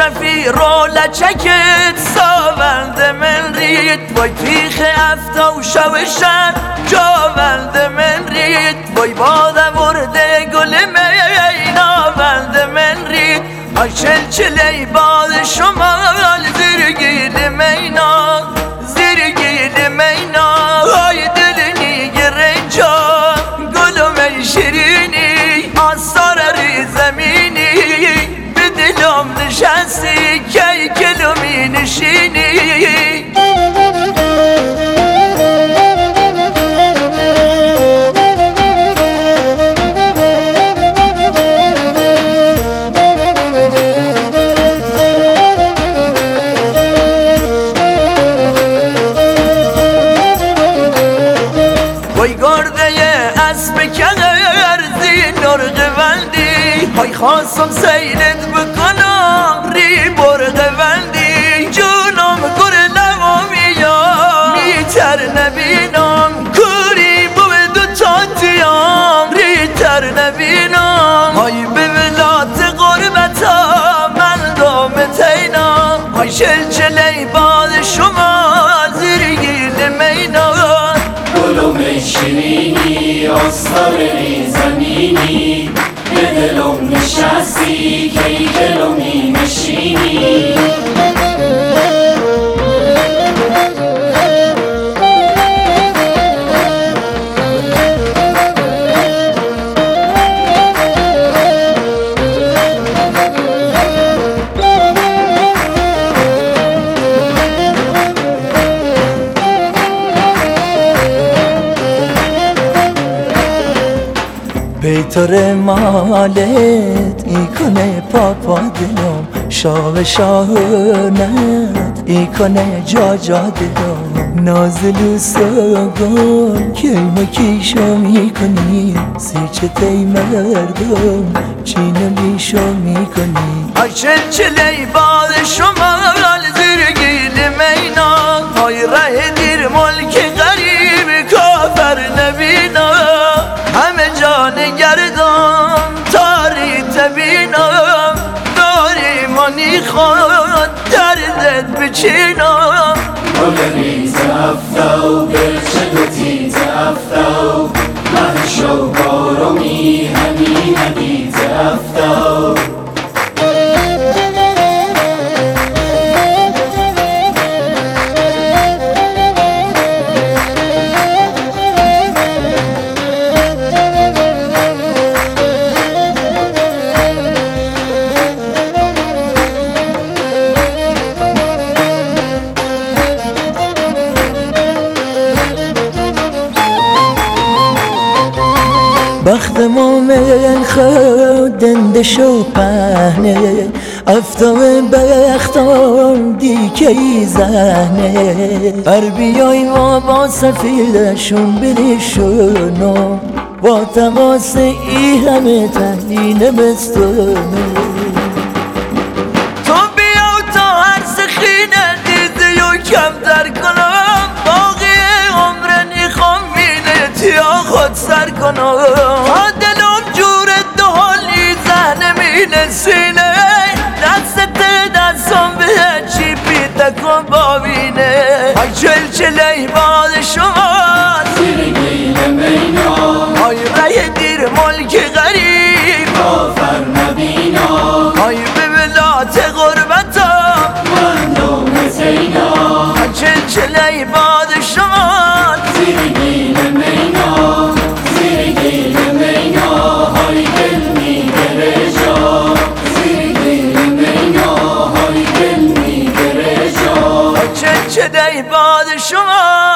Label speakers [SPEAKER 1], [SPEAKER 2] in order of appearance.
[SPEAKER 1] رفیق لچکت ساوند من رید وای تیخ افتا و شوشن جاوند من رید وای باده ورده گل میناوند من رید آی چلچلی باد شمال زیرگیل مینا زیرگیل مینا آی دلنی گره جان گلوم شیرینی آثار ری زمینی به دلم نشستی کی کلومی نشینی وای گرده اسب کرزی نرغ وندی های خواستم سیرت بکنم ری برغ وندی جونم گر لوامیم میتر نبینم کوری بود دو تاتیام ریتر نبینم های به ولات غربتا من دام تینا های چلچلی باد شما زیرگیل مینا
[SPEAKER 2] گلوم شیرینی آستار ری زمینی به دلم نشستی کی دلمی نشینی
[SPEAKER 1] بیتر مالت ای کنه پاپا دلم شاه شاهنت ای کنه جا جا دلم نازلو ساگان کیما کیشو میکنی سیچه تی مردم چینو بیشو میکنی آی چلچلی باد شمال زیرگیل مینا آی ره دیر ملک غریب کافر نبینا همه جان گردم تاری تبینم داری منی خود دردت بچینم
[SPEAKER 2] گلری تفتو گرچه دوتی تفتو محشو بارومی همی همی تفتو
[SPEAKER 1] بخت مومن خودنده شو پهنه افتام بختان دیکی زهنه بر بیای ما با سفیدشون بریشونو با تقاس ای همه تهدینه بستونه تو بیا تا هر سخینه دیده و کمتر کنم باقی عمر نیخوام مینتی خود سر کنم تا دلم جور دهالی زهنه مینسینه دستم به چی پیتا کن بابینه های چلچلی باد شما
[SPEAKER 2] زیرگیل مینا
[SPEAKER 1] های ره دیر ملک غریب
[SPEAKER 2] کافر نبینا
[SPEAKER 1] های به ولات غربتا
[SPEAKER 2] من دوم زینا
[SPEAKER 1] های چلچلی باد شما
[SPEAKER 2] زیرگیل مینا زیرگیل مینا های دل میگره جا زیرگیل مینا های دل میگره جا
[SPEAKER 1] چلچلی باد شما